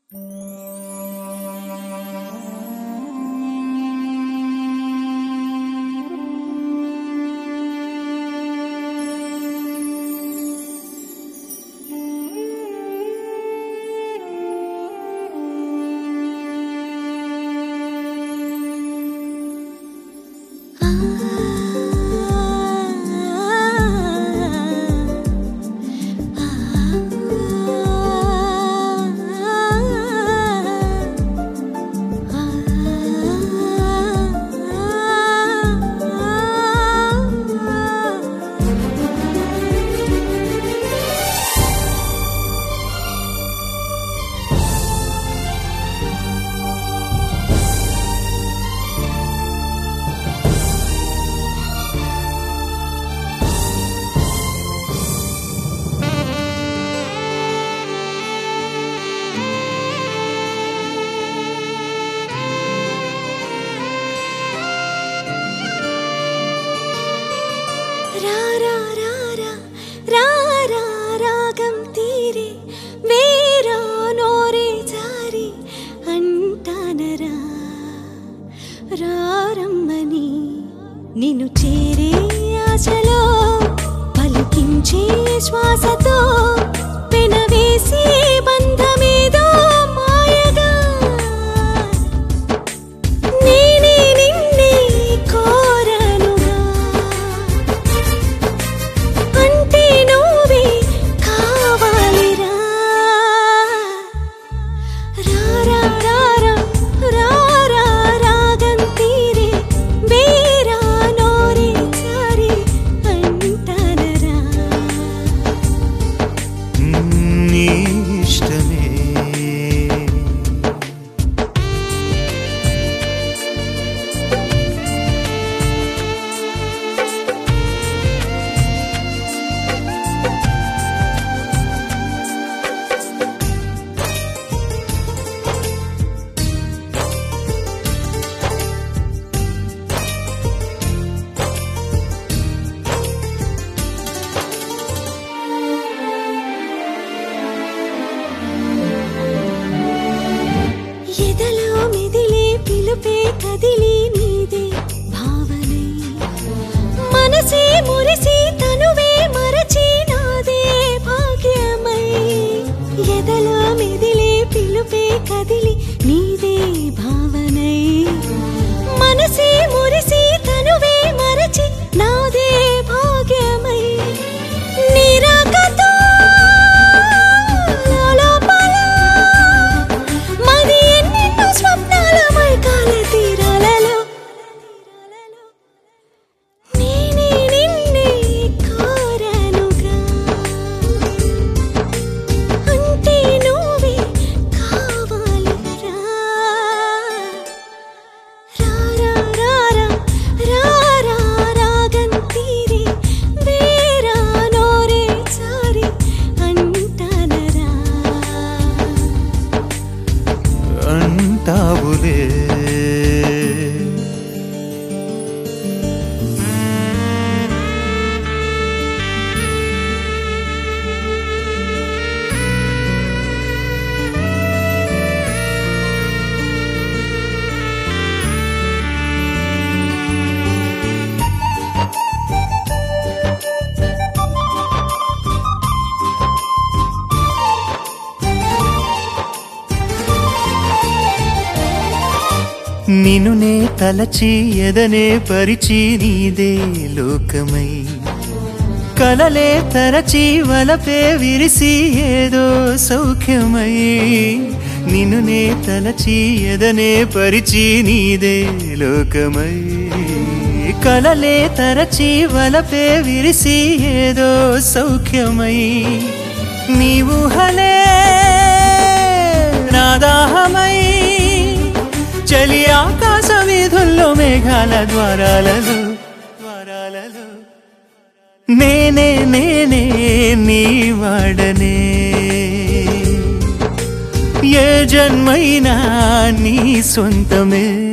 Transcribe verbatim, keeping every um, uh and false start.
నిన్ను చేరే ఆశలో పలికించే శ్వాసతో పెనవేసి బంధమేదో మాయగా నేనే నిన్నే కోరనుగా అంటే నువ్వే కావాలిరా రారా రారా రారా రాగం తీరే వేరా నోరే చారి అంటానరా నీ ఇష్టమే ఎదలో మెదిలే పిలుపే కదిలి నీదే భావనై మనసే మురిసి తనువే మరచి నాదే భాగ్యమై ఎదలో మెదిలే పిలుపే కదిలి నీదే భావనై మనసే మురిసి తనువే మరచి నాదే భాగ్యమై నీరాకతో స్వప్నాలమై కాల తీరాలలో నేనే నిన్నే కోరనుగా అంటే నువ్వే కావాలిరా రారా రారా రారా రాగం తీరే వేరా నోరే చారి అంటానరా అంటావులే నిన్ను నే తలచి ఎదనే పరిచి నీదే లోకమై కలలే తరచి వలపే విరిసి ఏదో సౌఖ్యమై నిన్ను నే తలచి ఎదనే పరిచి నీదే లోకమై కలలే తరచి వలపే విరిసి ఏదో సౌఖ్యమై నీవు హలే నాదాహమై చలి ఆకాశ వీధుల్లో మేఘాల ద్వారాలలో ద్వారాలలో నేనే నేనే నీ వాడనే ఏ జన్మైనా నీ సొంతమే.